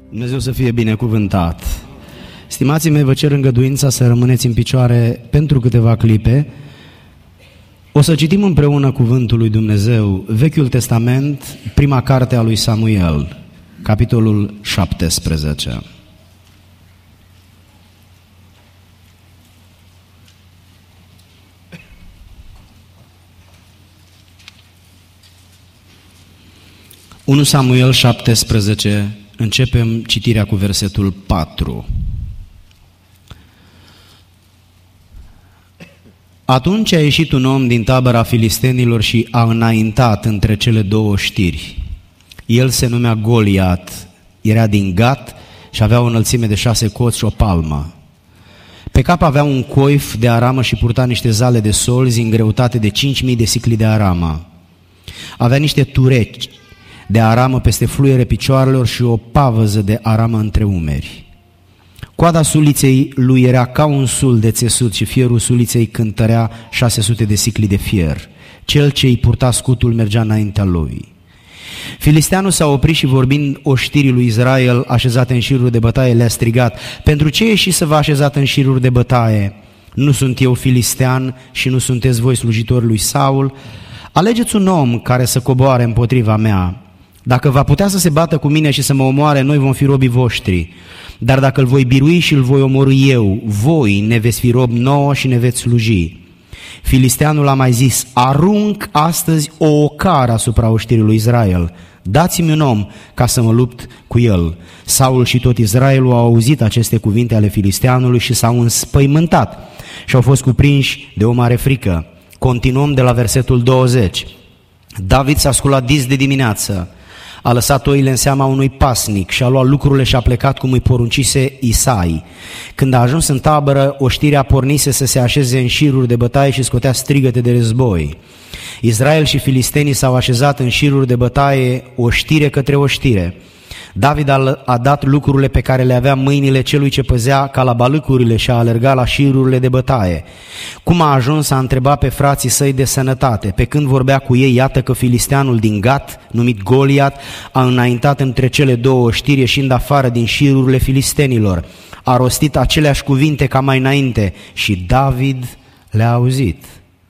Dumnezeu să fie binecuvântat. Stimații mei, vă cer îngăduința să rămâneți în picioare pentru câteva clipe. O să citim împreună cuvântul lui Dumnezeu, Vechiul Testament, prima carte a lui Samuel, capitolul 17. Unu Samuel 17, începem citirea cu versetul 4. Atunci a ieșit un om din tabăra filistenilor și a înaintat între cele două știri. El se numea Goliat, era din Gat și avea o înălțime de 6 coți și o palmă. Pe cap avea un coif de aramă și purta niște zale de solzi în greutate de 5.000 de sicli de aramă. Avea niște turechi de aramă peste fluiere picioarelor și o pavăză de aramă între umeri. Coada suliței lui era ca un sul de țesut și fierul suliței cântărea 600 de sicli de fier. Cel ce îi purta scutul mergea înaintea lui. Filisteanul s-a oprit și vorbind oștirii lui Israel așezate în șiruri de bătaie le-a strigat: pentru ce ieși să vă așezat în șiruri de bătaie? Nu sunt eu filistean și nu sunteți voi slujitori lui Saul? Alegeți un om care să coboare împotriva mea. Dacă va putea să se bată cu mine și să mă omoare, noi vom fi robii voștri. Dar dacă îl voi birui și îl voi omorî eu, voi ne veți fi robi nouă și ne veți sluji. Filisteanul a mai zis: arunc astăzi o ocară asupra oștirii lui Israel. Dați-mi un om ca să mă lupt cu el. Saul și tot Israelul au auzit aceste cuvinte ale filisteanului și s-au înspăimântat și au fost cuprinși de o mare frică. Continuăm de la versetul 20. David s-a sculat dis de dimineață, a lăsat oile în seama unui pasnic și a luat lucrurile și a plecat cum îi poruncise Isai. Când a ajuns în tabără, oștirea pornise să se așeze în șiruri de bătaie și scotea strigăte de război. Israel și filistenii s-au așezat în șiruri de bătaie, oștire către oștire. David a dat lucrurile pe care le avea mâinile celui ce păzea ca la balâcurile și a alergat la șirurile de bătaie. Cum a ajuns, a întrebat pe frații săi de sănătate. Pe când vorbea cu ei, iată că filisteanul din Gat, numit Goliat, a înaintat între cele două oștiri, ieșind afară din șirurile filistenilor. A rostit aceleași cuvinte ca mai înainte și David le-a auzit.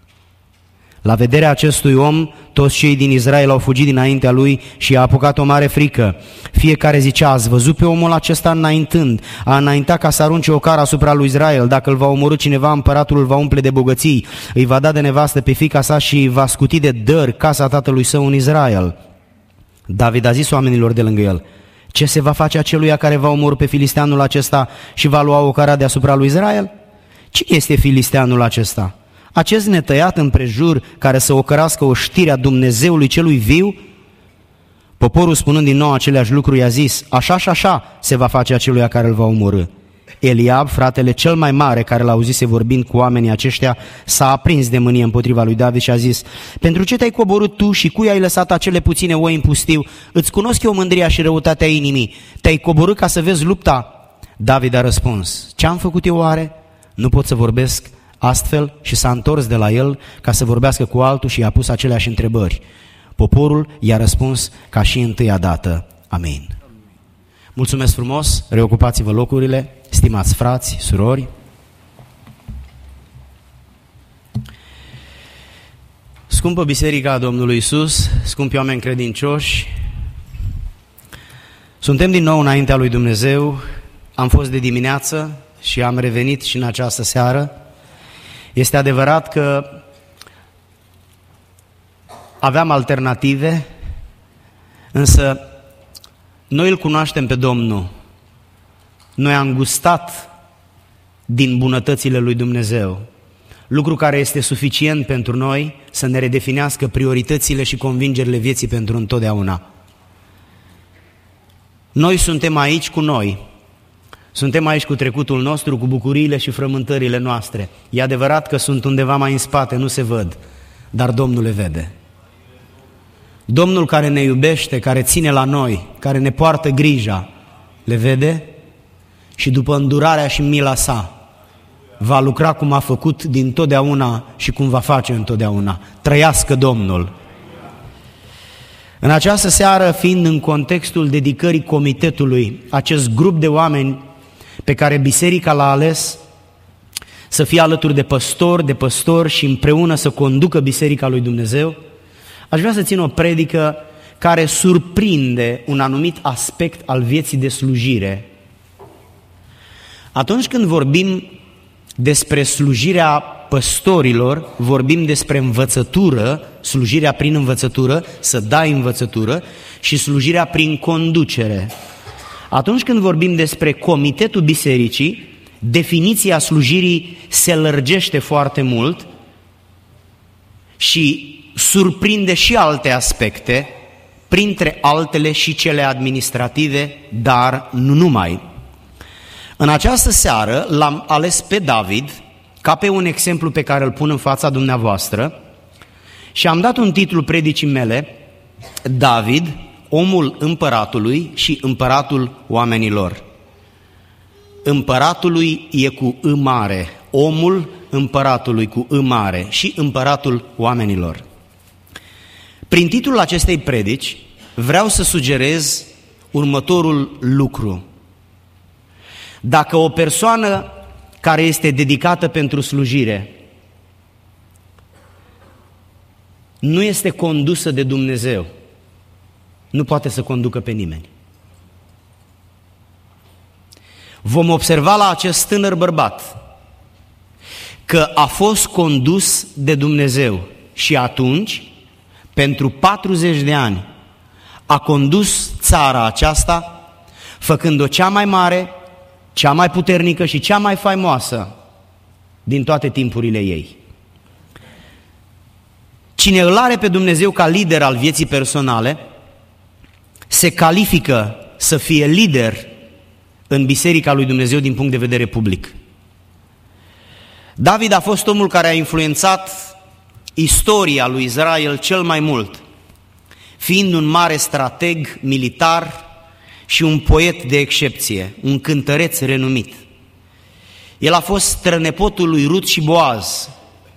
La vederea acestui om, toți cei din Israel au fugit dinaintea lui și a apucat o mare frică. Fiecare zicea: ați văzut pe omul acesta înaintând? A înaintat ca să arunce o cară asupra lui Israel. Dacă îl va omorî cineva, împăratul îl va umple de bogății, îi va da de nevastă pe fiica sa și va scuti de dări casa tatălui său în Israel. David a zis oamenilor de lângă el: ce se va face aceluia care va omorî pe filisteanul acesta și va lua o cară deasupra lui Israel? Cine este filisteanul acesta? Acest netăiat împrejur care să ocărască oștirea Dumnezeului celui viu? Poporul, spunând din nou aceleași lucruri, i-a zis: așa și așa se va face aceluia care îl va omorî. Eliab, fratele cel mai mare care l-auzise vorbind cu oamenii aceștia, s-a aprins de mânie împotriva lui David și a zis: pentru ce te-ai coborât tu și cui ai lăsat acele puține oi în pustiu? Îți cunosc eu mândria și răutatea inimii. Te-ai coborât ca să vezi lupta? David a răspuns: ce-am făcut eu oare? Nu pot să vorbesc astfel și s-a întors de la el ca să vorbească cu altul și i-a pus aceleași întrebări. Poporul i-a răspuns ca și întâia dată: amin. Mulțumesc frumos, reocupați-vă locurile, stimați frați, surori. Scumpă Biserica Domnului Iisus, scumpi oameni credincioși, suntem din nou înaintea lui Dumnezeu. Am fost de dimineață și am revenit și în această seară. Este adevărat că aveam alternative, însă noi îl cunoaștem pe Domnul. Noi am gustat din bunătățile lui Dumnezeu, lucru care este suficient pentru noi să ne redefinească prioritățile și convingerile vieții pentru întotdeauna. Noi suntem aici cu noi. Suntem aici cu trecutul nostru, cu bucuriile și frământările noastre. E adevărat că sunt undeva mai în spate, nu se văd, dar Domnul le vede. Domnul care ne iubește, care ține la noi, care ne poartă grija, le vede și după îndurarea și mila sa va lucra cum a făcut dintotdeauna și cum va face întotdeauna. Trăiască Domnul! În această seară, fiind în contextul dedicării comitetului, acest grup de oameni pe care biserica l-a ales să fie alături de păstori și împreună să conducă biserica lui Dumnezeu, aș vrea să țin o predică care surprinde un anumit aspect al vieții de slujire. Atunci când vorbim despre slujirea păstorilor, vorbim despre învățătură, slujirea prin învățătură, să dai învățătură, și slujirea prin conducere. Atunci când vorbim despre comitetul bisericii, definiția slujirii se lărgește foarte mult și surprinde și alte aspecte, printre altele și cele administrative, dar nu numai. În această seară l-am ales pe David ca pe un exemplu pe care îl pun în fața dumneavoastră și am dat un titlu predicii mele: David, omul împăratului și împăratul oamenilor. Împăratului e cu î mare, omul împăratului cu î mare și împăratul oamenilor. Prin titlul acestei predici vreau să sugerez următorul lucru. Dacă o persoană care este dedicată pentru slujire nu este condusă de Dumnezeu, nu poate să conducă pe nimeni. Vom observa la acest tânăr bărbat că a fost condus de Dumnezeu și atunci, pentru 40 de ani, a condus țara aceasta, făcând-o cea mai mare, cea mai puternică și cea mai faimoasă din toate timpurile ei. Cine îl are pe Dumnezeu ca lider al vieții personale, se califică să fie lider în Biserica lui Dumnezeu din punct de vedere public. David a fost omul care a influențat istoria lui Israel cel mai mult, fiind un mare strateg militar și un poet de excepție, un cântăreț renumit. El a fost strănepotul lui Rut și Boaz.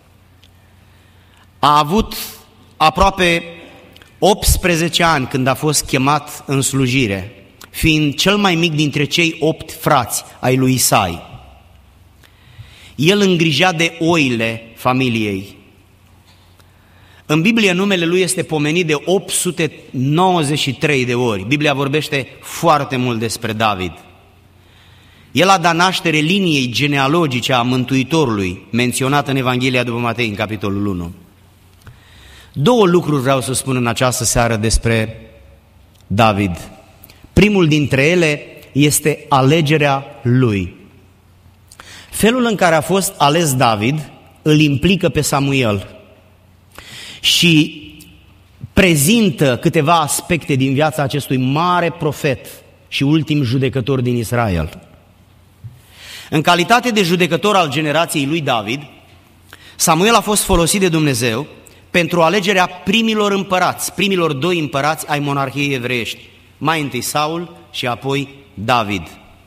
A avut aproape 18 ani când a fost chemat în slujire, fiind cel mai mic dintre cei 8 frați ai lui Isai. El îngrija de oile familiei. În Biblie numele lui este pomenit de 893 de ori. Biblia vorbește foarte mult despre David. El a dat naștere liniei genealogice a Mântuitorului, menționată în Evanghelia după Matei, în capitolul 1. Două lucruri vreau să spun în această seară despre David. Primul dintre ele este alegerea lui. Felul în care a fost ales David îl implică pe Samuel și prezintă câteva aspecte din viața acestui mare profet și ultim judecător din Israel. În calitate de judecător al generației lui David, Samuel a fost folosit de Dumnezeu pentru alegerea primilor 2 împărați ai monarhiei evreiești, mai întâi Saul și apoi David.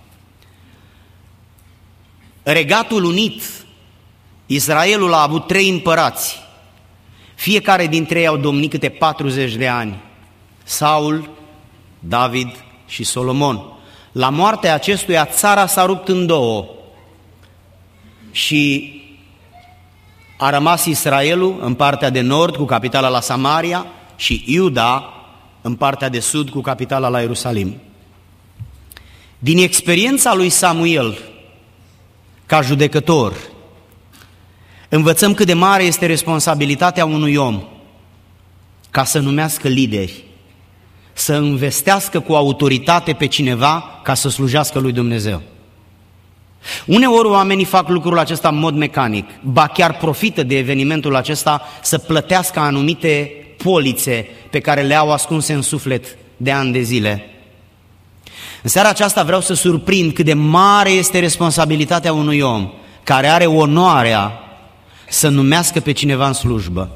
Regatul Unit, Israelul, a avut 3 împărați. Fiecare dintre ei au domnit câte 40 de ani. Saul, David și Solomon. La moartea acestuia, țara s-a rupt în două și a rămas Israelul în partea de nord cu capitala la Samaria și Iuda în partea de sud cu capitala la Ierusalim. Din experiența lui Samuel ca judecător, învățăm cât de mare este responsabilitatea unui om ca să numească lideri, să investească cu autoritate pe cineva ca să slujească lui Dumnezeu. Uneori oamenii fac lucrul acesta în mod mecanic, ba chiar profită de evenimentul acesta să plătească anumite polițe pe care le au ascunse în suflet de ani de zile. În seara aceasta vreau să surprind cât de mare este responsabilitatea unui om care are onoarea să numească pe cineva în slujbă.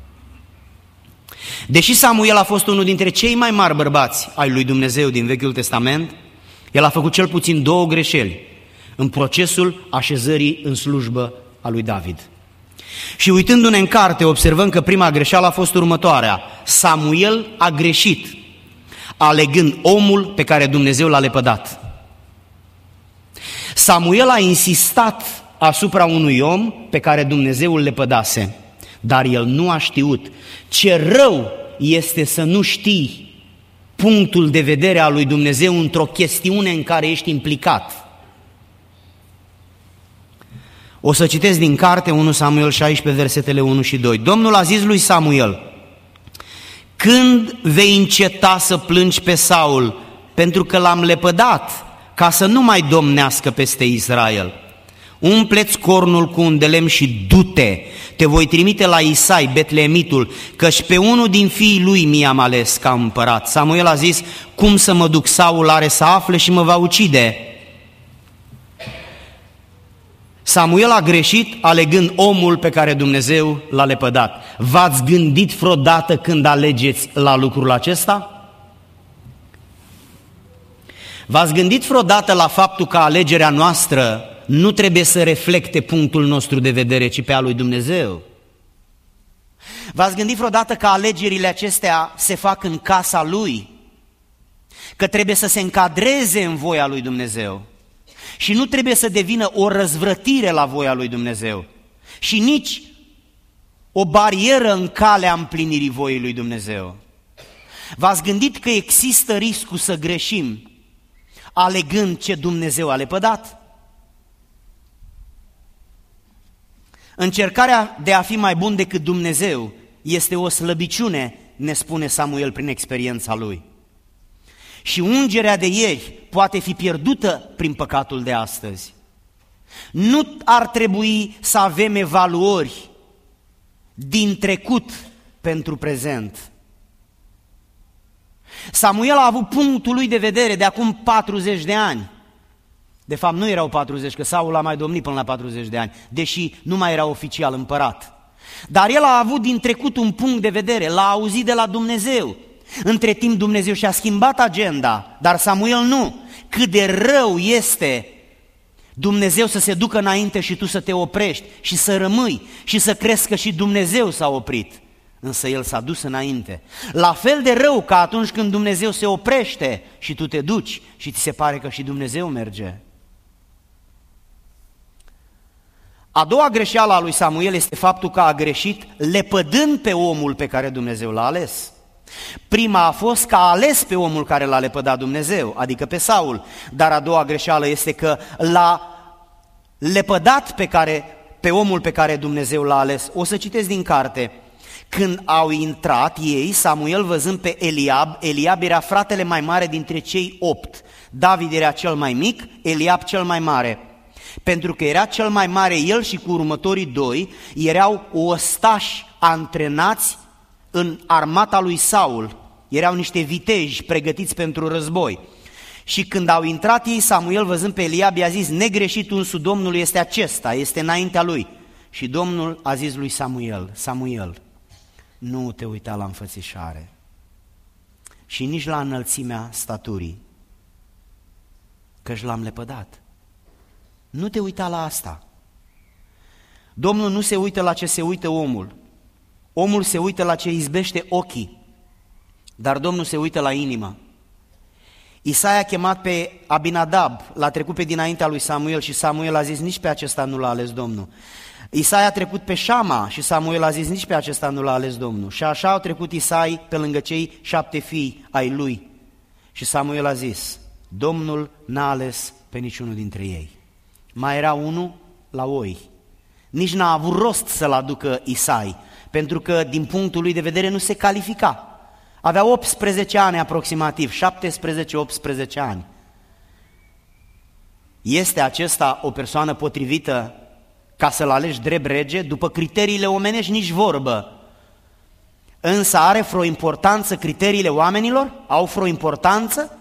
Deși Samuel a fost unul dintre cei mai mari bărbați ai lui Dumnezeu din Vechiul Testament, el a făcut cel puțin 2 greșeli în procesul așezării în slujbă a lui David. Și uitându-ne în carte, observăm că prima greșeală a fost următoarea: Samuel a greșit, alegând omul pe care Dumnezeu l-a lepădat. Samuel a insistat asupra unui om pe care Dumnezeu îl lepădase, dar el nu a știut. Ce rău este să nu știi punctul de vedere al lui Dumnezeu într-o chestiune în care ești implicat. O să citesc din carte 1 Samuel 16, versetele 1 și 2. Domnul a zis lui Samuel: când vei înceta să plângi pe Saul, pentru că l-am lepădat, ca să nu mai domnească peste Israel? Umpleți cornul cu un de lemn și du-te, te voi trimite la Isai, Betlehemitul, căci pe unul din fiii lui mi-am ales ca împărat. Samuel a zis: cum să mă duc? Saul are să afle și mă va ucide. Samuel a greșit alegând omul pe care Dumnezeu l-a lepădat. V-ați gândit vreodată când alegeți la lucrul acesta? V-ați gândit vreodată la faptul că alegerea noastră nu trebuie să reflecte punctul nostru de vedere, ci pe al lui Dumnezeu? V-ați gândit vreodată că alegerile acestea se fac în casa Lui? Că trebuie să se încadreze în voia lui Dumnezeu? Și nu trebuie să devină o răzvrătire la voia lui Dumnezeu și nici o barieră în calea împlinirii voii lui Dumnezeu. V-ați gândit că există riscul să greșim alegând ce Dumnezeu a lepădat? Încercarea de a fi mai bun decât Dumnezeu este o slăbiciune, ne spune Samuel prin experiența lui. Și ungerea de ieri poate fi pierdută prin păcatul de astăzi. Nu ar trebui să avem evaluări din trecut pentru prezent. Samuel a avut punctul lui de vedere de acum 40 de ani. De fapt nu erau 40, că Saul a mai domnit până la 40 de ani, deși nu mai era oficial împărat. Dar el a avut din trecut un punct de vedere, l-a auzit de la Dumnezeu. Între timp Dumnezeu și-a schimbat agenda, dar Samuel nu. Cât de rău este Dumnezeu să se ducă înainte și tu să te oprești și să rămâi și să crezi că și Dumnezeu s-a oprit. Însă El s-a dus înainte. La fel de rău ca atunci când Dumnezeu se oprește și tu te duci și ți se pare că și Dumnezeu merge. A doua greșeală a lui Samuel este faptul că a greșit lepădând pe omul pe care Dumnezeu l-a ales. Prima a fost că a ales pe omul care l-a lepădat Dumnezeu, adică pe Saul, dar a doua greșeală este că l-a lepădat pe omul pe care Dumnezeu l-a ales. O să citesc din carte. Când au intrat ei, Samuel văzând pe Eliab era fratele mai mare dintre cei 8, David era cel mai mic, Eliab cel mai mare. Pentru că era cel mai mare, el și cu următorii 2 erau ostași antrenați în armata lui Saul, erau niște viteji pregătiți pentru război. Și când au intrat ei, Samuel văzând pe Eliab i-a zis: negreșit unsul Domnului este acesta, este înaintea lui. Și Domnul a zis lui Samuel: Samuel, nu te uita la înfățișare și nici la înălțimea staturii, căci l-am lepădat. Nu te uita la asta. Domnul nu se uită la ce se uită omul. Omul se uită la ce izbește ochii, dar Domnul se uită la inimă. Isai a chemat pe Abinadab, l-a trecut pe dinaintea lui Samuel și Samuel a zis: nici pe acesta nu l-a ales Domnul. Isai a trecut pe Șama și Samuel a zis: nici pe acesta nu l-a ales Domnul. Și așa au trecut Isai pe lângă cei 7 fii ai lui. Și Samuel a zis: Domnul n-a ales pe niciunul dintre ei. Mai era unul la oi. Nici n-a avut rost să-l aducă Isai, pentru că din punctul lui de vedere nu se califica. Avea 18 ani aproximativ, 17-18 ani. Este acesta o persoană potrivită ca să-l alegi drept rege? După criteriile omenești nici vorbă. Însă are vreo importanță criteriile oamenilor? Au vreo importanță?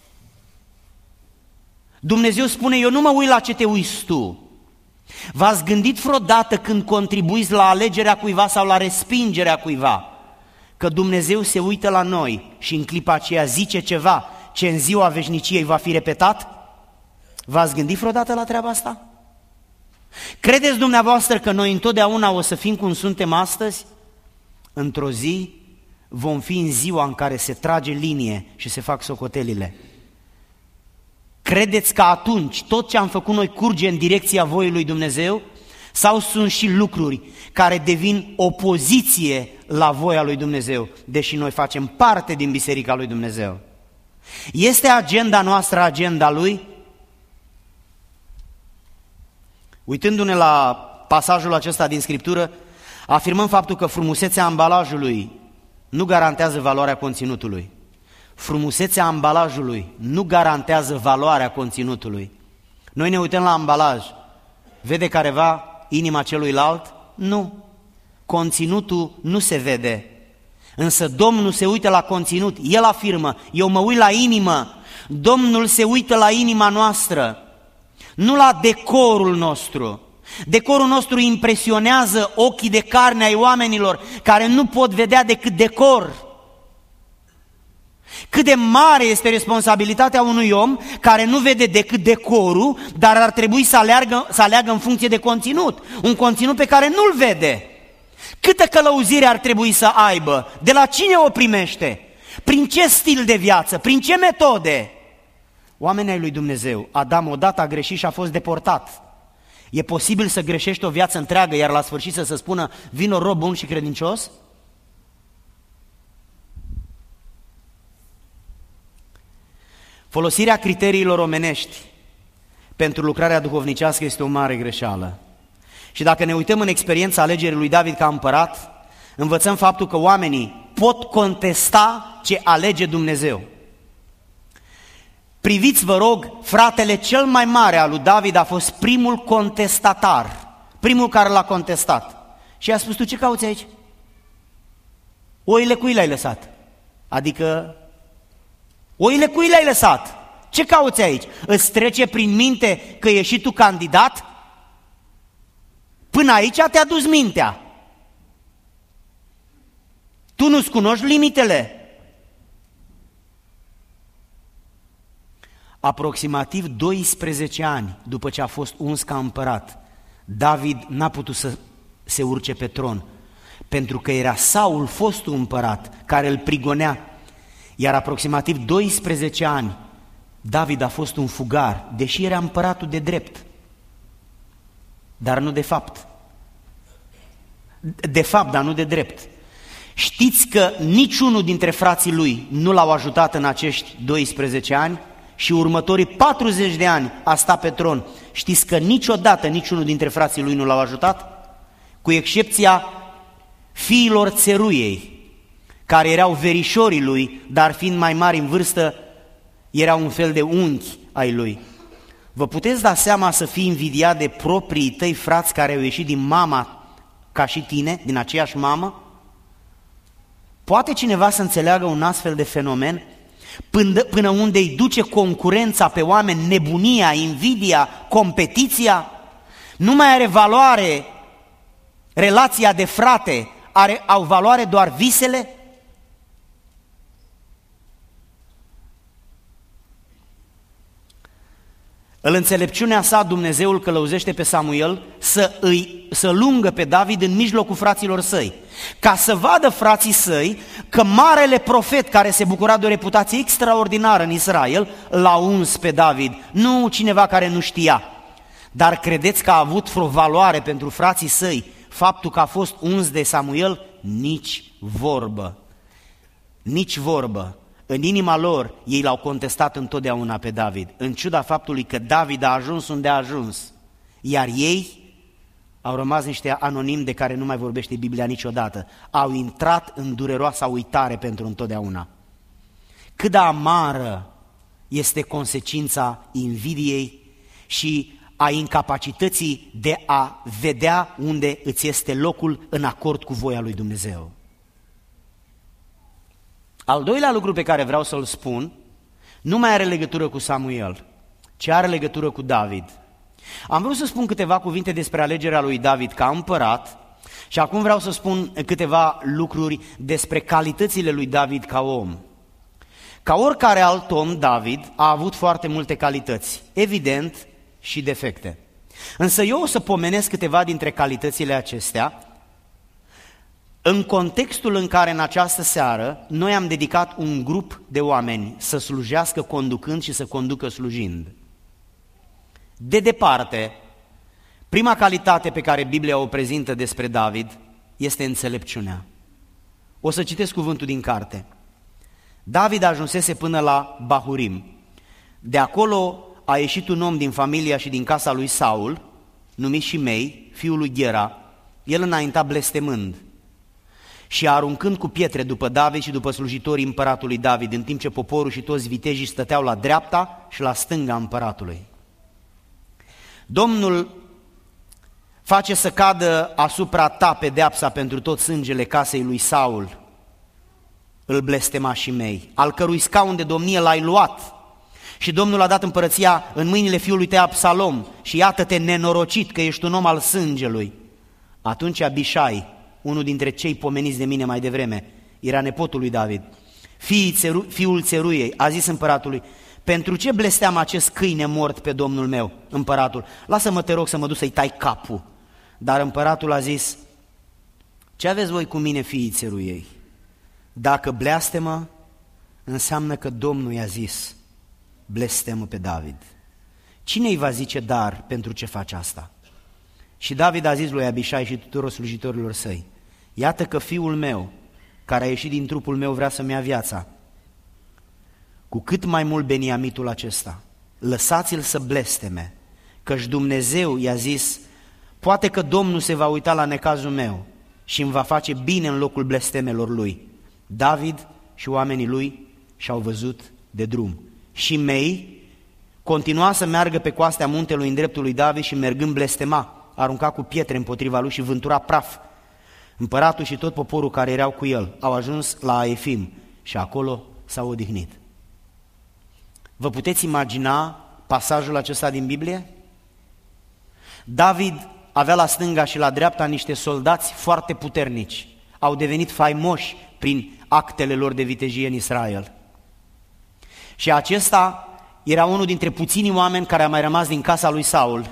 Dumnezeu spune: eu nu mă uit la ce te uiți tu. V-ați gândit vreodată când contribuiți la alegerea cuiva sau la respingerea cuiva, că Dumnezeu se uită la noi și în clipa aceea zice ceva ce în ziua veșniciei va fi repetat? V-ați gândit vreodată la treaba asta? Credeți dumneavoastră că noi întotdeauna o să fim cum suntem astăzi? Într-o zi vom fi în ziua în care se trage linie și se fac socotelile. Credeți că atunci tot ce am făcut noi curge în direcția voii lui Dumnezeu? Sau sunt și lucruri care devin opoziție la voia lui Dumnezeu, deși noi facem parte din Biserica lui Dumnezeu? Este agenda noastră agenda Lui? Uitându-ne la pasajul acesta din Scriptură, afirmăm faptul că frumusețea ambalajului nu garantează valoarea conținutului. Frumusețea ambalajului nu garantează valoarea conținutului. Noi ne uităm la ambalaj, vede careva inima celuilalt? Nu. Conținutul nu se vede. Însă Domnul se uită la conținut. El afirmă, eu mă uit la inimă. Domnul se uită la inima noastră, nu la decorul nostru. Decorul nostru impresionează ochii de carne ai oamenilor care nu pot vedea decât decor. Cât de mare este responsabilitatea unui om care nu vede decât decorul, dar ar trebui să aleagă în funcție de conținut, un conținut pe care nu-l vede. Câtă călăuzire ar trebui să aibă? De la cine o primește? Prin ce stil de viață? Prin ce metode? Oamenii ai lui Dumnezeu, Adam odată a greșit și a fost deportat. E posibil să greșești o viață întreagă, iar la sfârșit să se spună, vino rob bun și credincios? Folosirea criteriilor omenești pentru lucrarea duhovnicească este o mare greșeală. Și dacă ne uităm în experiența alegerii lui David ca împărat, învățăm faptul că oamenii pot contesta ce alege Dumnezeu. Priviți, vă rog, fratele cel mai mare al lui David a fost primul contestatar, primul care l-a contestat. Și a spus, tu ce cauți aici? Oile cui le-ai lăsat? Adică, oile cui le-ai lăsat? Ce cauți aici? Îți trece prin minte că ești și tu candidat? Până aici te-a dus mintea. Tu nu-ți cunoști limitele. Aproximativ 12 ani după ce a fost uns ca împărat, David n-a putut să se urce pe tron, pentru că era Saul, fostul împărat, care îl prigonea. Iar aproximativ 12 ani, David a fost un fugar, deși era împăratul de drept, dar nu de fapt. De fapt, dar nu de drept. Știți că niciunul dintre frații lui nu l-au ajutat în acești 12 ani și următorii 40 de ani a stat pe tron. Știți că niciodată niciunul dintre frații lui nu l-au ajutat? Cu excepția fiilor țeruiei, care erau verișorii lui, dar fiind mai mari în vârstă, erau un fel de unchi ai lui. Vă puteți da seama să fii invidiat de proprii tăi frați care au ieșit din mama ca și tine, din aceeași mamă? Poate cineva să înțeleagă un astfel de fenomen? Până unde îi duce concurența pe oameni, nebunia, invidia, competiția? Nu mai are valoare relația de frate, au valoare doar visele? În înțelepciunea sa, Dumnezeu îl călăuzește pe Samuel să lungă pe David în mijlocul fraților săi, ca să vadă frații săi că marele profet care se bucura de o reputație extraordinară în Israel l-a uns pe David, nu cineva care nu știa. Dar credeți că a avut vreo valoare pentru frații săi faptul că a fost uns de Samuel? Nici vorbă, nici vorbă. În inima lor, ei l-au contestat întotdeauna pe David, în ciuda faptului că David a ajuns unde a ajuns, iar ei au rămas niște anonimi de care nu mai vorbește Biblia niciodată, au intrat în dureroasa uitare pentru întotdeauna. Cât de amară este consecința invidiei și a incapacității de a vedea unde îți este locul în acord cu voia lui Dumnezeu. Al doilea lucru pe care vreau să-l spun nu mai are legătură cu Samuel, ci are legătură cu David. Am vrut să spun câteva cuvinte despre alegerea lui David ca împărat și acum vreau să spun câteva lucruri despre calitățile lui David ca om. Ca oricare alt om, David a avut foarte multe calități, evident, și defecte. Însă eu o să pomenesc câteva dintre calitățile acestea În contextul în care în această seară noi am dedicat un grup de oameni să slujească conducând și să conducă slujind. De departe, prima calitate pe care Biblia o prezintă despre David este înțelepciunea. O să citesc cuvântul din carte. David ajunsese până la Bahurim. De acolo a ieșit un om din familia și din casa lui Saul, numit Shimei, fiul lui Ghera. El înainta blestemând și aruncând cu pietre după David și după slujitorii împăratului David, în timp ce poporul și toți vitejii stăteau la dreapta și la stânga împăratului. Domnul face să cadă asupra ta pedeapsa pentru tot sângele casei lui Saul, îl blestema Shimei, al cărui scaun de domnie l-ai luat, și Domnul a dat împărăția în mâinile fiului tău Absalom și iată-te nenorocit că ești un om al sângelui. Atunci Abișai, unul dintre cei pomeniți de mine mai devreme, era nepotul lui David, fiul Țeruiei, a zis împăratului: pentru ce blesteam acest câine mort pe domnul meu, împăratul? Lasă-mă, te rog, să mă duc să-i tai capul. Dar împăratul a zis: ce aveți voi cu mine, fiii Țeruiei? Dacă blestemă, înseamnă că Domnul i-a zis: blestemă pe David. Cine îi va zice dar pentru ce face asta? Și David a zis lui Abișai și tuturor slujitorilor săi: iată că fiul meu, care a ieșit din trupul meu, vrea să-mi ia viața. Cu cât mai mult Beniamitul acesta, lăsați-l să blesteme, căci Dumnezeu i-a zis: poate că Domnul se va uita la necazul meu și îmi va face bine în locul blestemelor lui. David și oamenii lui și-au văzut de drum. Shimei continua să meargă pe coastea muntelui în dreptul lui David și mergând blestema, arunca cu pietre împotriva lui și vântura praf. Împăratul și tot poporul care erau cu el au ajuns la Aefim și acolo s-au odihnit. Vă puteți imagina pasajul acesta din Biblie? David avea la stânga și la dreapta niște soldați foarte puternici. Au devenit faimoși prin actele lor de vitejie în Israel. Și acesta era unul dintre puținii oameni care a mai rămas din casa lui Saul.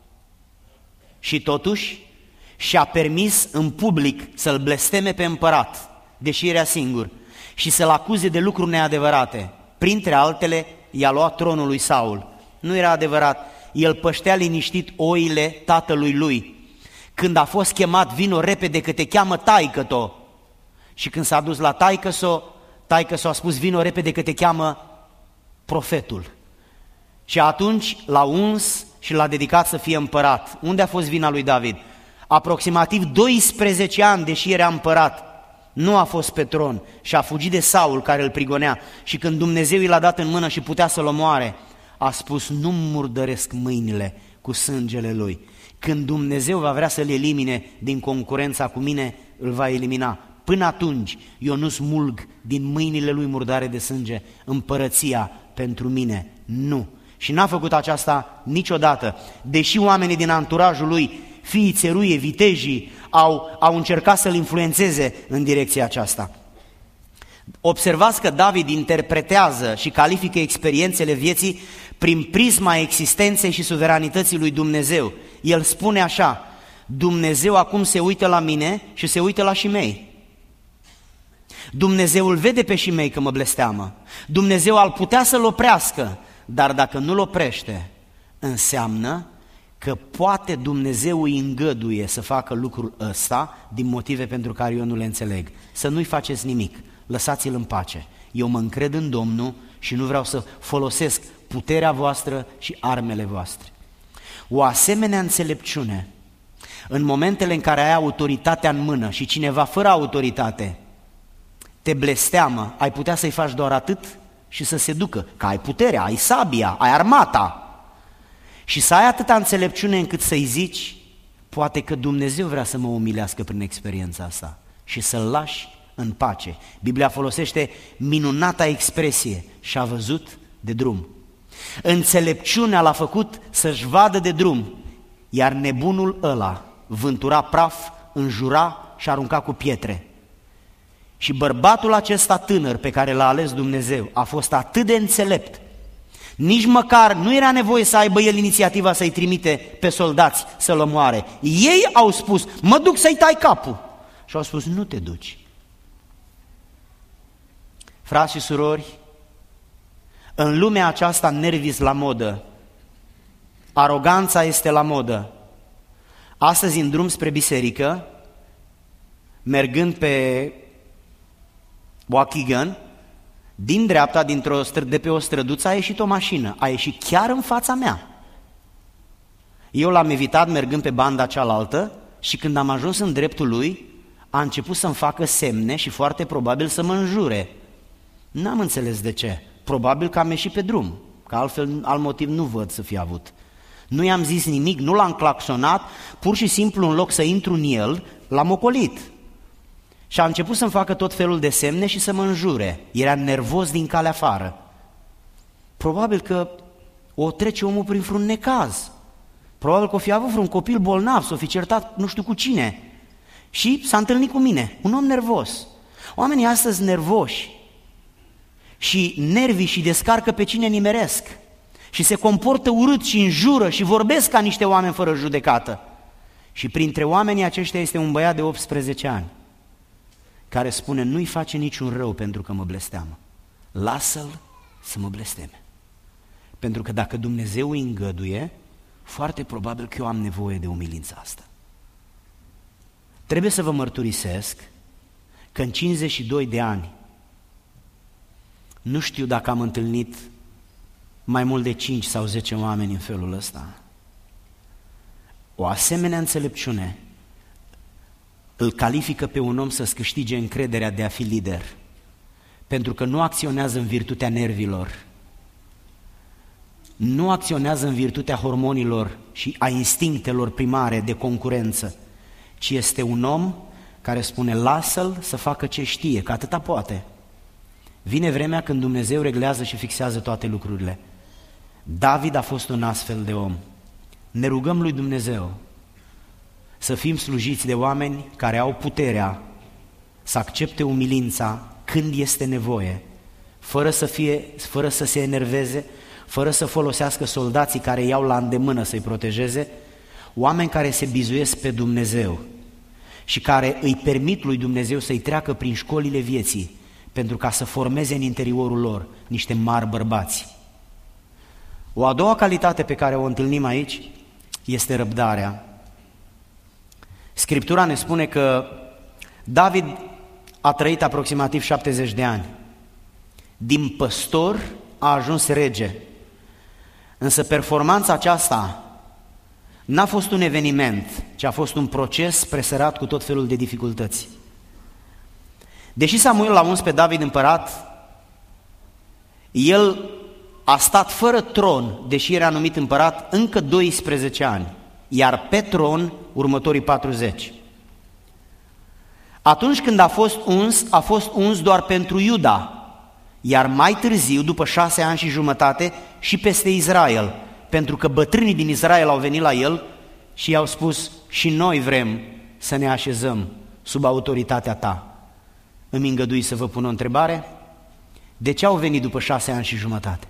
Și totuși și-a permis în public să-l blesteme pe împărat, deși era singur, și să-l acuze de lucruri neadevărate. Printre altele, i-a luat tronul lui Saul. Nu era adevărat. El păștea liniștit oile tatălui lui. Când a fost chemat: vino repede că te cheamă taică-to. Și când s-a dus la taică-so, taică-so a spus: vino repede că te cheamă profetul. Și atunci l-a uns și l-a dedicat să fie împărat. Unde a fost vina lui David? Aproximativ 12 ani, deși era împărat, nu a fost pe tron și a fugit de Saul care îl prigonea. Și când Dumnezeu i l-a dat în mână și putea să-l omoare, a spus: nu-mi murdăresc mâinile cu sângele lui. Când Dumnezeu va vrea să-l elimine din concurența cu mine, îl va elimina. Până atunci eu nu smulg din mâinile lui murdare de sânge împărăția pentru mine. Nu. Și n-a făcut aceasta niciodată. Deși oamenii din anturajul lui, fiii Țeruiei, vitejii, au încercat să-l influențeze în direcția aceasta. Observați că David interpretează și califică experiențele vieții prin prisma existenței și suveranității lui Dumnezeu. El spune așa: Dumnezeu acum se uită la mine și se uită la Shimei. Dumnezeu îl vede pe Shimei că mă blesteamă. Dumnezeu ar putea să-l oprească, dar dacă nu-l oprește, înseamnă că poate Dumnezeu îi îngăduie să facă lucrul ăsta din motive pentru care eu nu le înțeleg. Să nu-i faceți nimic, lăsați-l în pace. Eu mă încred în Domnul și nu vreau să folosesc puterea voastră și armele voastre. O asemenea înțelepciune, în momentele în care ai autoritatea în mână și cineva fără autoritate te blesteamă, ai putea să-i faci doar atât și să se ducă, că ai puterea, ai sabia, ai armata. Și să ai atâta înțelepciune încât să-i zici: poate că Dumnezeu vrea să mă umilească prin experiența asta, și să-l lași în pace. Biblia folosește minunata expresie: și-a văzut de drum. Înțelepciunea l-a făcut să-și vadă de drum, iar nebunul ăla vântura praf, înjura și arunca cu pietre. Și bărbatul acesta tânăr pe care l-a ales Dumnezeu a fost atât de înțelept, nici măcar nu era nevoie să aibă el inițiativa să-i trimite pe soldați să-l omoare. Ei au spus: mă duc să-i tai capul. Și Și au spus, nu te duci. Frați și surori, în lumea aceasta nervis la modă, aroganța este la modă. Astăzi în drum spre biserică, mergând pe Waukegan, din dreapta, de pe o străduță a ieșit o mașină, a ieșit chiar în fața mea. Eu l-am evitat mergând pe banda cealaltă și când am ajuns în dreptul lui, a început să-mi facă semne și foarte probabil să mă înjure. N-am înțeles de ce. Probabil că am ieșit pe drum, că altfel alt motiv nu văd să fie avut. Nu i-am zis nimic, nu l-am claxonat, pur și simplu în loc să intru în el, l-am ocolit. Și a început să-mi facă tot felul de semne și să mă înjure. Era nervos din calea afară. Probabil că o trece omul prin vreun necaz. Probabil că o fi avut vreun copil bolnav, s-o fi certat nu știu cu cine. Și s-a întâlnit cu mine, un om nervos. Oamenii astăzi nervoși și nervii și descarcă pe cine nimeresc. Și se comportă urât și înjură și vorbesc ca niște oameni fără judecată. Și printre oamenii aceștia este un băiat de 18 ani care spune, nu-i face niciun rău pentru că mă blesteamă. Lasă-l să mă blesteme. Pentru că dacă Dumnezeu îi îngăduie, foarte probabil că eu am nevoie de umilința asta. Trebuie să vă mărturisesc că în 52 de ani nu știu dacă am întâlnit mai mult de 5 sau 10 oameni în felul ăsta. O asemenea înțelepciune îl califică pe un om să-ți câștige încrederea de a fi lider, pentru că nu acționează în virtutea nervilor, nu acționează în virtutea hormonilor și a instinctelor primare de concurență, ci este un om care spune, lasă-l să facă ce știe, că atâta poate. Vine vremea când Dumnezeu reglează și fixează toate lucrurile. David a fost un astfel de om. Ne rugăm lui Dumnezeu să fim slujiți de oameni care au puterea să accepte umilința când este nevoie, fără să se enerveze, fără să folosească soldații care iau la îndemână să-i protejeze, oameni care se bizuiesc pe Dumnezeu și care îi permit lui Dumnezeu să-i treacă prin școlile vieții, pentru ca să formeze în interiorul lor niște mari bărbați. O a doua calitate pe care o întâlnim aici este răbdarea. Scriptura ne spune că David a trăit aproximativ 70 de ani. Din păstor a ajuns rege. Însă performanța aceasta n-a fost un eveniment, ci a fost un proces presărat cu tot felul de dificultăți. Deși Samuel l-a uns pe David împărat, el a stat fără tron, deși era numit împărat, încă 12 ani, iar pe tron următorii 40. Atunci când a fost uns doar pentru Iuda, iar mai târziu, după 6 ani și jumătate, și peste Israel, pentru că bătrânii din Israel au venit la el și i-au spus, și noi vrem să ne așezăm sub autoritatea ta. Îmi îngădui să vă pun o întrebare? De ce au venit după 6 ani și jumătate?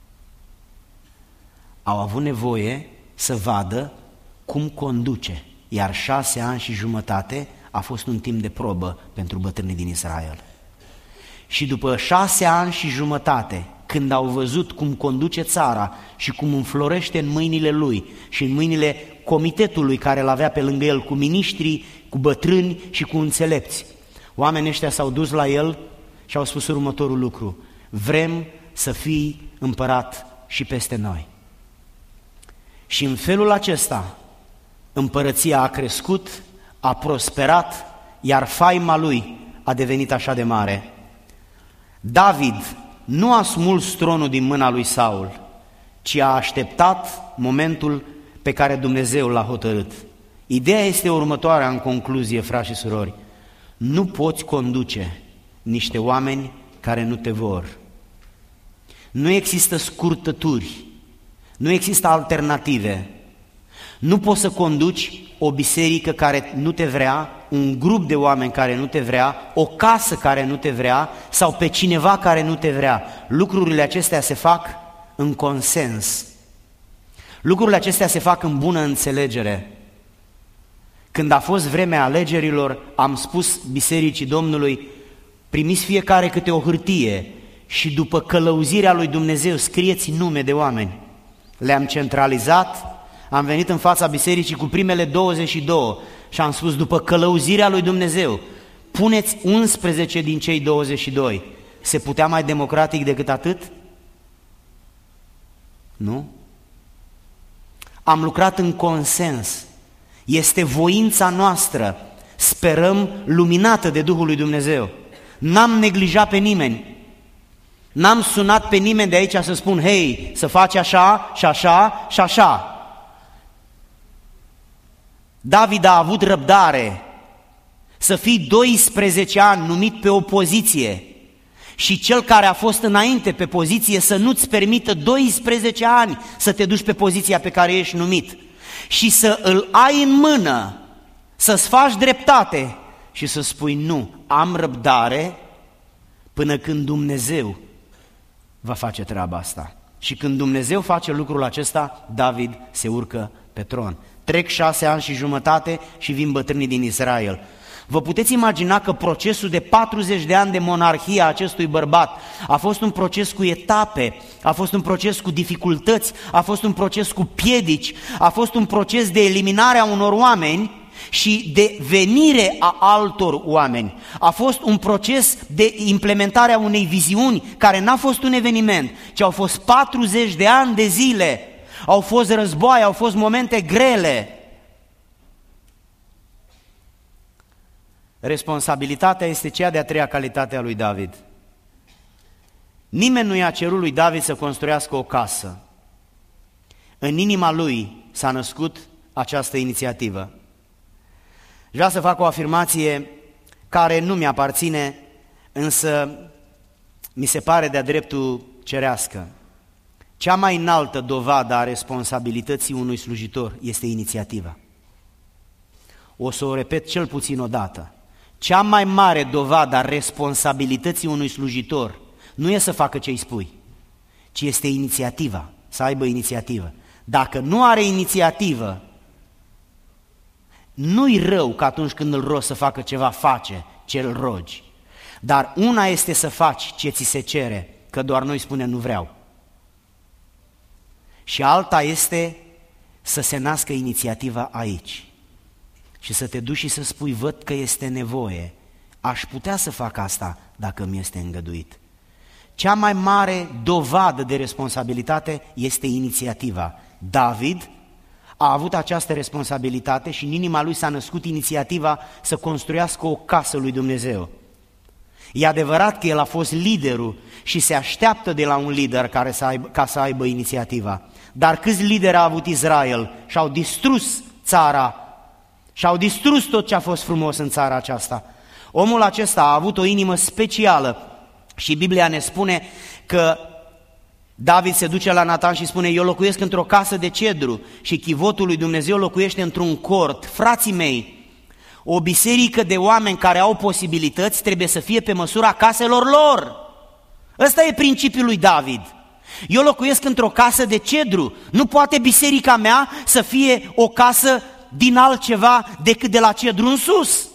Au avut nevoie să vadă cum conduce, iar 6 ani și jumătate a fost un timp de probă pentru bătrânii din Israel. Și după 6 ani și jumătate, când au văzut cum conduce țara și cum înflorește în mâinile lui și în mâinile comitetului care îl avea pe lângă el, cu miniștrii, cu bătrâni și cu înțelepți, oamenii ăștia s-au dus la el și au spus următorul lucru: vrem să fii împărat și peste noi. Și în felul acesta împărăția a crescut, a prosperat, iar faima lui a devenit așa de mare. David nu a smuls tronul din mâna lui Saul, ci a așteptat momentul pe care Dumnezeu l-a hotărât. Ideea este următoarea în concluzie, frați și surori: nu poți conduce niște oameni care nu te vor. Nu există scurtături, nu există alternative. Nu poți să conduci o biserică care nu te vrea, un grup de oameni care nu te vrea, o casă care nu te vrea sau pe cineva care nu te vrea. Lucrurile acestea se fac în consens. Lucrurile acestea se fac în bună înțelegere. Când a fost vremea alegerilor, am spus Bisericii Domnului, primiți fiecare câte o hârtie și după călăuzirea lui Dumnezeu scrieți nume de oameni. Le-am centralizat, am venit în fața bisericii cu primele 22 și am spus, după călăuzirea lui Dumnezeu, puneți 11 din cei 22. Se putea mai democratic decât atât? Nu? Am lucrat în consens. Este voința noastră, sperăm, luminată de Duhul lui Dumnezeu. N-am neglijat pe nimeni. N-am sunat pe nimeni de aici să spun, hei, să faci așa și așa și așa. David a avut răbdare să fii 12 ani numit pe o poziție și cel care a fost înainte pe poziție să nu-ți permită 12 ani să te duci pe poziția pe care ești numit și să îl ai în mână, să-ți faci dreptate și să spui nu, am răbdare până când Dumnezeu va face treaba asta. Și când Dumnezeu face lucrul acesta, David se urcă pe tron. Trec 6 ani și jumătate și vin bătrânii din Israel. Vă puteți imagina că procesul de 40 de ani de monarhie a acestui bărbat a fost un proces cu etape, a fost un proces cu dificultăți, a fost un proces cu piedici, a fost un proces de eliminare a unor oameni și de venire a altor oameni. A fost un proces de implementare a unei viziuni care n-a fost un eveniment, ci au fost 40 de ani de zile. Au fost războaie, au fost momente grele. Responsabilitatea este cea de-a treia calitate a lui David. Nimeni nu i-a cerut lui David să construiască o casă. În inima lui s-a născut această inițiativă. Vreau să fac o afirmație care nu mi-aparține, însă mi se pare de-a dreptul cerească. Cea mai înaltă dovadă a responsabilității unui slujitor este inițiativa. O să o repet cel puțin o dată. Cea mai mare dovadă a responsabilității unui slujitor nu e să facă ce îi spui, ci este inițiativa, să aibă inițiativă. Dacă nu are inițiativă, nu-i rău că atunci când îl rogi să facă ceva, face ce îl rogi. Dar una este să faci ce ți se cere, că doar noi spune nu vreau. Și alta este să se nască inițiativa aici. Și să te duci și să spui, văd că este nevoie, aș putea să fac asta dacă mi este îngăduit. Cea mai mare dovadă de responsabilitate este inițiativa. David a avut această responsabilitate și în inima lui s-a născut inițiativa să construiască o casă lui Dumnezeu. E adevărat că el a fost liderul și se așteaptă de la un lider ca să aibă inițiativa. Dar câți lideri a avut Israel și au distrus țara și au distrus tot ce a fost frumos în țara aceasta. Omul acesta a avut o inimă specială și Biblia ne spune că David se duce la Natan și spune, eu locuiesc într-o casă de cedru și chivotul lui Dumnezeu locuiește într-un cort. Frații mei, o biserică de oameni care au posibilități trebuie să fie pe măsura caselor lor. Ăsta e principiul lui David. Eu locuiesc într-o casă de cedru, nu poate biserica mea să fie o casă din altceva decât de la cedru în sus.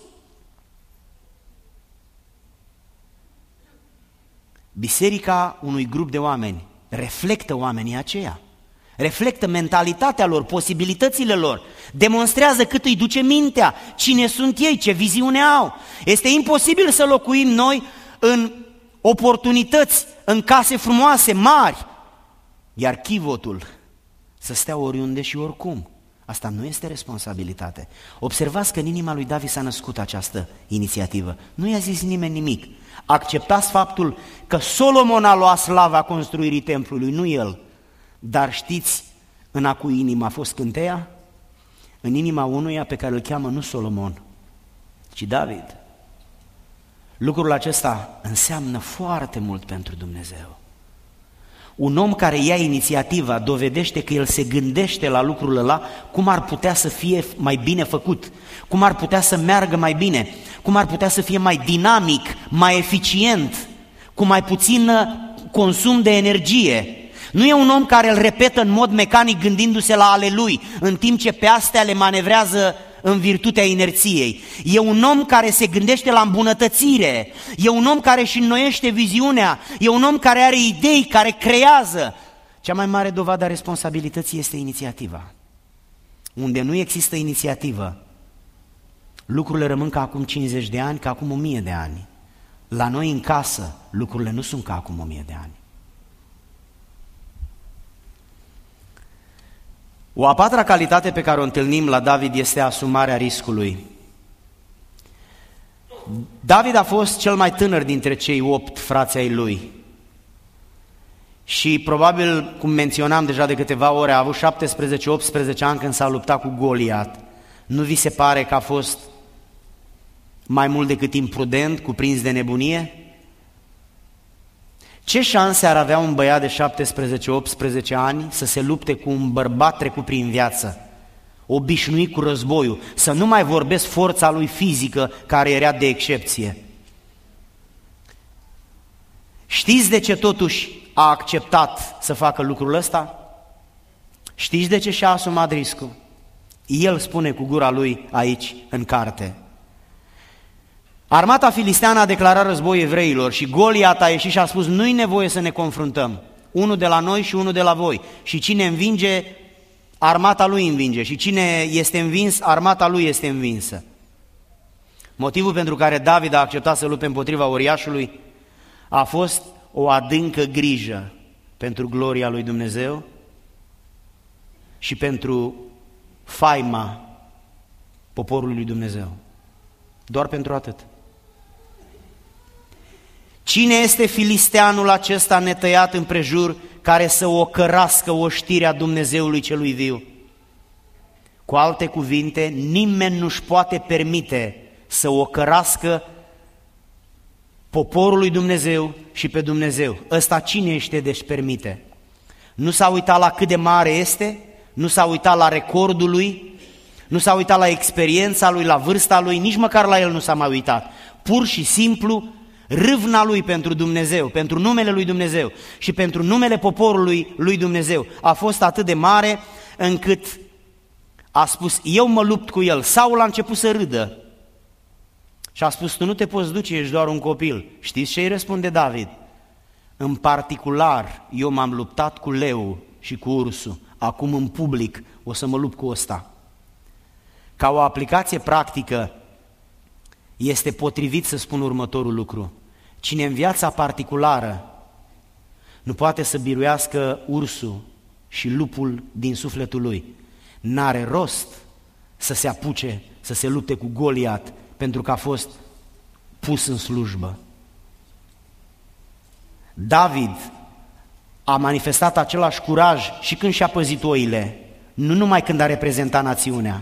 Biserica unui grup de oameni reflectă oamenii aceia, reflectă mentalitatea lor, posibilitățile lor, demonstrează cât îi duce mintea, cine sunt ei, ce viziune au. Este imposibil să locuim noi în oportunități, în case frumoase, mari, iar chivotul să stea oriunde și oricum. Asta nu este responsabilitate. Observați că în inima lui David s-a născut această inițiativă. Nu i-a zis nimeni nimic. Acceptați faptul că Solomon a luat slava construirii templului, nu el. Dar știți în a cui inima a fost scânteia? În inima unuia pe care îl cheamă nu Solomon, ci David. Lucrul acesta înseamnă foarte mult pentru Dumnezeu. Un om care ia inițiativa dovedește că el se gândește la lucrul ăla, cum ar putea să fie mai bine făcut, cum ar putea să meargă mai bine, cum ar putea să fie mai dinamic, mai eficient, cu mai puțin consum de energie. Nu e un om care îl repetă în mod mecanic gândindu-se la ale lui, în timp ce pe astea le manevrează în virtutea inerției. E un om care se gândește la îmbunătățire, e un om care își înnoiește viziunea, e un om care are idei, care creează. Cea mai mare dovadă a responsabilității este inițiativa. Unde nu există inițiativă, lucrurile rămân ca acum 50 de ani, ca acum 1000 de ani. La noi în casă, lucrurile nu sunt ca acum 1000 de ani. O a patra calitate pe care o întâlnim la David este asumarea riscului. David a fost cel mai tânăr dintre cei 8 frați ai lui și probabil, cum menționam deja de câteva ore, a avut 17-18 ani când s-a luptat cu Goliat. Nu vi se pare că a fost mai mult decât imprudent, cuprins de nebunie? Ce șanse ar avea un băiat de 17-18 ani să se lupte cu un bărbat trecut prin viață, obișnuit cu războiul, să nu mai vorbesc forța lui fizică, care era de excepție? Știți de ce totuși a acceptat să facă lucrul ăsta? Știți de ce și-a asumat riscul? El spune cu gura lui aici, în carte. Armata filisteană a declarat război evreilor și Goliat a ieșit și a spus: nu-i nevoie să ne confruntăm, unul de la noi și unul de la voi. Și cine învinge, armata lui învinge. Și cine este învins, armata lui este învinsă. Motivul pentru care David a acceptat să lupte împotriva uriașului a fost o adâncă grijă pentru gloria lui Dumnezeu și pentru faima poporului lui Dumnezeu. Doar pentru atât. Cine este filisteanul acesta netăiat împrejur care să ocărască oștirea Dumnezeului celui viu? Cu alte cuvinte, nimeni nu-și poate permite să ocărască poporul lui Dumnezeu și pe Dumnezeu. Ăsta cine este de-și permite? Nu s-a uitat la cât de mare este, nu s-a uitat la recordul lui, nu s-a uitat la experiența lui, la vârsta lui, nici măcar la el nu s-a mai uitat. Pur și simplu, râvna lui pentru Dumnezeu, pentru numele lui Dumnezeu și pentru numele poporului lui Dumnezeu a fost atât de mare încât a spus: eu mă lupt cu el. Saul a început să râdă și a spus: tu nu te poți duce, ești doar un copil. Știți ce îi răspunde David? În particular, eu m-am luptat cu leul și cu ursul, acum în public o să mă lupt cu ăsta. Ca o aplicație practică, este potrivit să spun următorul lucru: cine în viața particulară nu poate să biruiască ursul și lupul din sufletul lui, n-are rost să se apuce să se lupte cu Goliat, pentru că a fost pus în slujbă. David a manifestat același curaj și când și-a păzit oile, nu numai când a reprezentat națiunea.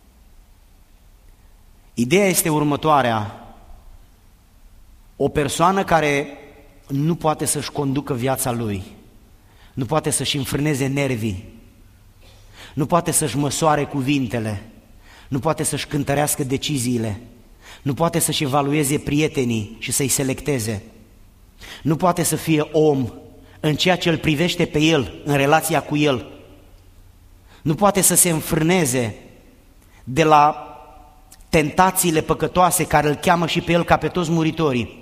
Ideea este următoarea: o persoană care nu poate să-și conducă viața lui, nu poate să-și înfrâneze nervii, nu poate să-și măsoare cuvintele, nu poate să-și cântărească deciziile, nu poate să-și evalueze prietenii și să-i selecteze, nu poate să fie om în ceea ce îl privește pe el, în relația cu el, nu poate să se înfrâneze de la tentațiile păcătoase care îl cheamă și pe el ca pe toți muritorii.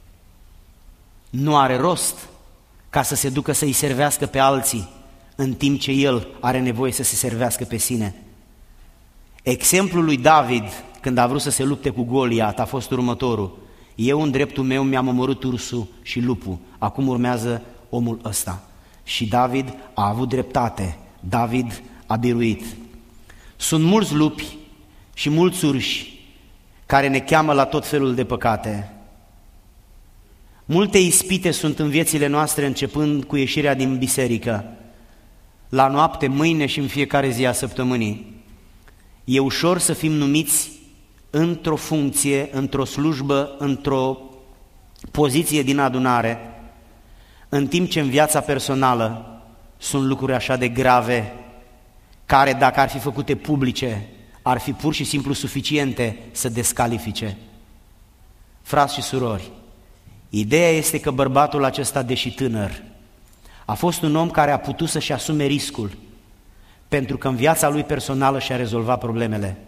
Nu are rost ca să se ducă să-i servească pe alții în timp ce el are nevoie să se servească pe sine. Exemplul lui David când a vrut să se lupte cu Goliat a fost următorul: eu în dreptul meu mi-am omorât ursul și lupul, acum urmează omul ăsta. Și David a avut dreptate, David a biruit. Sunt mulți lupi și mulți urși care ne cheamă la tot felul de păcate. Multe ispite sunt în viețile noastre, începând cu ieșirea din biserică, la noapte, mâine și în fiecare zi a săptămânii. E ușor să fim numiți într-o funcție, într-o slujbă, într-o poziție din adunare, în timp ce în viața personală sunt lucruri așa de grave, care, dacă ar fi făcute publice, ar fi pur și simplu suficiente să descalifice. Frați și surori, ideea este că bărbatul acesta, deși tânăr, a fost un om care a putut să-și asume riscul, pentru că în viața lui personală și-a rezolvat problemele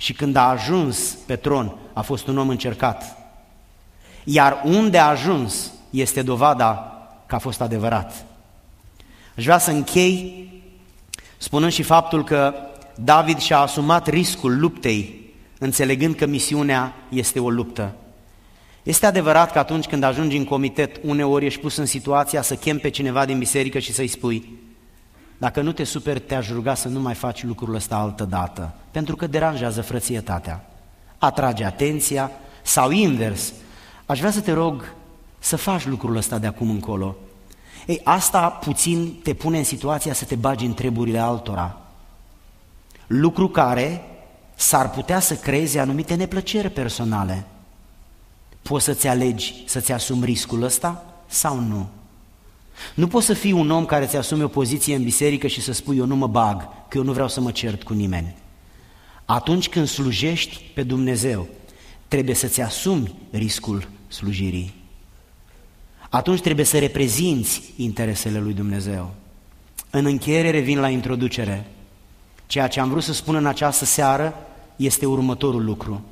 Și când a ajuns pe tron, a fost un om încercat. Iar unde a ajuns este dovada că a fost adevărat. Aș vrea să închei spunând și faptul că David și-a asumat riscul luptei, înțelegând că misiunea este o luptă. Este adevărat că atunci când ajungi în comitet, uneori ești pus în situația să chemi pe cineva din biserică și să-i spui: dacă nu te superi, te-aș ruga să nu mai faci lucrul ăsta altă dată, pentru că deranjează frățietatea, atrage atenția, sau invers, aș vrea să te rog să faci lucrul ăsta de acum încolo. Ei, asta puțin te pune în situația să te bagi în treburile altora, lucru care s-ar putea să creeze anumite neplăceri personale. Poți să-ți alegi să-ți asumi riscul ăsta sau nu? Nu poți să fii un om care ți asumi o poziție în biserică și să spui: eu nu mă bag, că eu nu vreau să mă cert cu nimeni. Atunci când slujești pe Dumnezeu, trebuie să-ți asumi riscul slujirii. Atunci trebuie să reprezinți interesele lui Dumnezeu. În încheiere revin la introducere. Ceea ce am vrut să spun în această seară este următorul lucru.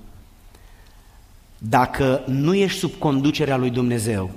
Dacă nu ești sub conducerea lui Dumnezeu,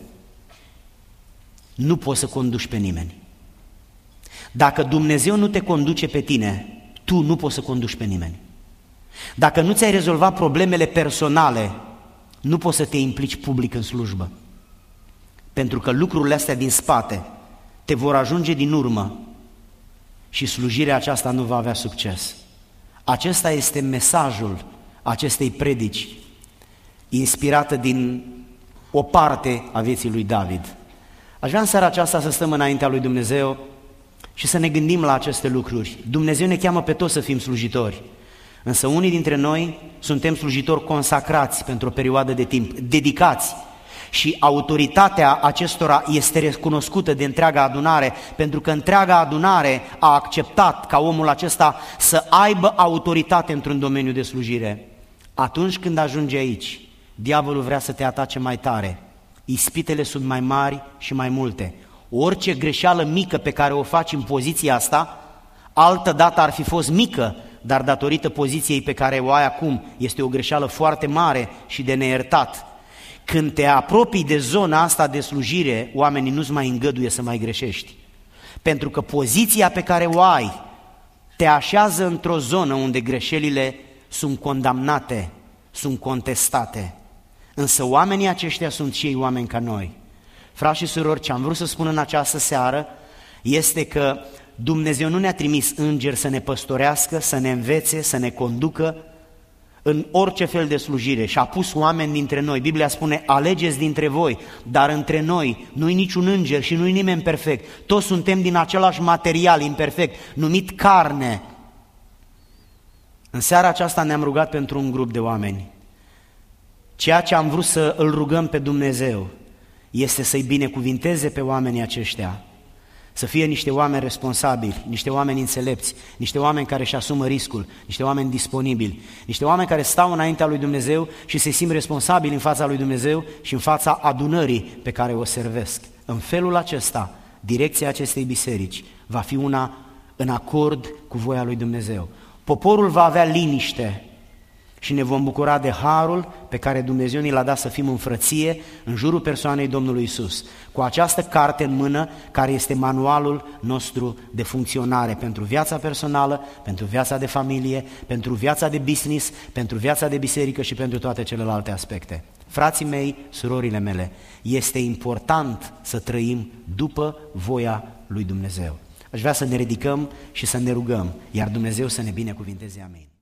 nu poți să conduci pe nimeni. Dacă Dumnezeu nu te conduce pe tine, tu nu poți să conduci pe nimeni. Dacă nu ți-ai rezolvat problemele personale, nu poți să te implici public în slujbă. Pentru că lucrurile astea din spate te vor ajunge din urmă și slujirea aceasta nu va avea succes. Acesta este mesajul acestei predici, inspirată din o parte a vieții lui David. Aș vrea în seara aceasta să stăm înaintea lui Dumnezeu și să ne gândim la aceste lucruri. Dumnezeu ne cheamă pe toți să fim slujitori, însă unii dintre noi suntem slujitori consacrați pentru o perioadă de timp, dedicați, și autoritatea acestora este recunoscută de întreaga adunare, pentru că întreaga adunare a acceptat ca omul acesta să aibă autoritate într-un domeniu de slujire. Atunci când ajungi aici, diavolul vrea să te atace mai tare, ispitele sunt mai mari și mai multe. Orice greșeală mică pe care o faci în poziția asta, altă dată ar fi fost mică, dar datorită poziției pe care o ai acum, este o greșeală foarte mare și de neiertat. Când te apropii de zona asta de slujire, oamenii nu-ți mai îngăduie să mai greșești. Pentru că poziția pe care o ai te așează într-o zonă unde greșelile sunt condamnate, sunt contestate. Însă oamenii aceștia sunt și ei oameni ca noi. Frați și surori, ce am vrut să spun în această seară este că Dumnezeu nu ne-a trimis îngeri să ne păstorească, să ne învețe, să ne conducă în orice fel de slujire și a pus oameni dintre noi. Biblia spune: alegeți dintre voi, dar între noi nu-i niciun înger și nu-i nimeni perfect. Toți suntem din același material imperfect, numit carne. În seara aceasta ne-am rugat pentru un grup de oameni. Ceea ce am vrut să îl rugăm pe Dumnezeu este să-i binecuvinteze pe oamenii aceștia, să fie niște oameni responsabili, niște oameni înțelepți, niște oameni care își asumă riscul, niște oameni disponibili, niște oameni care stau înaintea lui Dumnezeu și se simt responsabili în fața lui Dumnezeu și în fața adunării pe care o servesc. În felul acesta, direcția acestei biserici va fi una în acord cu voia lui Dumnezeu. Poporul va avea liniște și ne vom bucura de harul pe care Dumnezeu ni l-a dat să fim în frăție în jurul persoanei Domnului Iisus, cu această carte în mână care este manualul nostru de funcționare pentru viața personală, pentru viața de familie, pentru viața de business, pentru viața de biserică și pentru toate celelalte aspecte. Frații mei, surorile mele, este important să trăim după voia lui Dumnezeu. Aș vrea să ne ridicăm și să ne rugăm, iar Dumnezeu să ne binecuvinteze. Amin.